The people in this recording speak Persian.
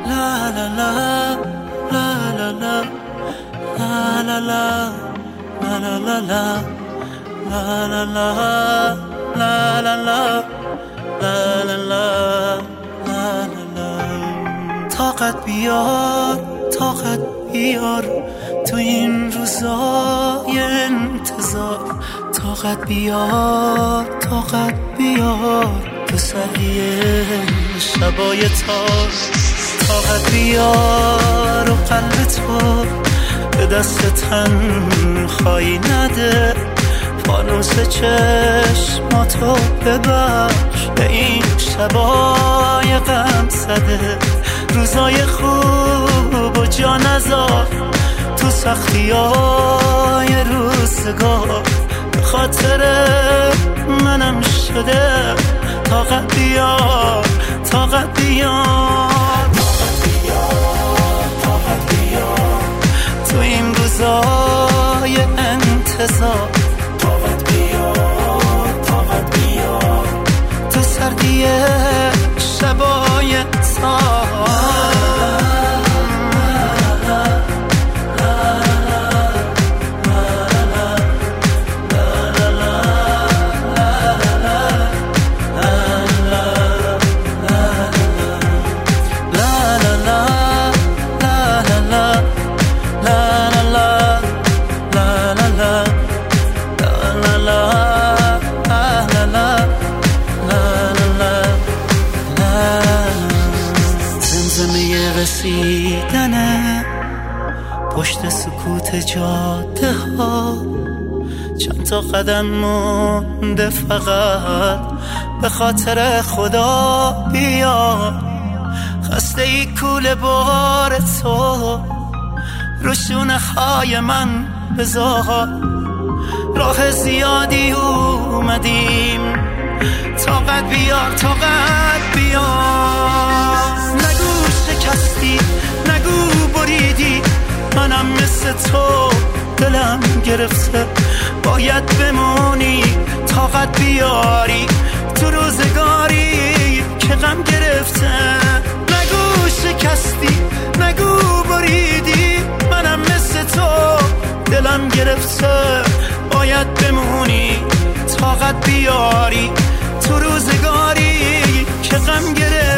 La la la, la la la, la la la, la la la la, la la la, la la la, la la la, la la. طاقت بیار، طاقت بیار تو این روزای انتظار. طاقت بیار، طاقت بیار تو سردی شبای تار. طاقت بیار و قلب تو به دست تنهایی نده. فانوس چشماتو ببخش به این شبای غم زده. روزای خوب و جا نذار تو سختیای روزگار. به خاطر منم شده طاقت بیار، طاقت بیار، طاقت بیار تو این روزای انتظار. طاقت بیار، طاقت بیار تو سردی شبای تار. رسیدنه پشت سکوت جاده ها. چند تا قدم مونده فقط به خاطر خدا بیا. خسته ای کوله بار تو رو شونه های من بذار. راه زیادی اومدیم طاقت بیار، طاقت بیار. نگو شکستی، نگو بریدی، منم مثل تو دلم گرفته. باید بمونی طاقت بیاری تو روزگاری که غم گرفته. نگو شکستی، نگو بریدی، منم مثل تو دلم گرفته. باید بمونی طاقت بیاری تو روزگاری که غم گرفته.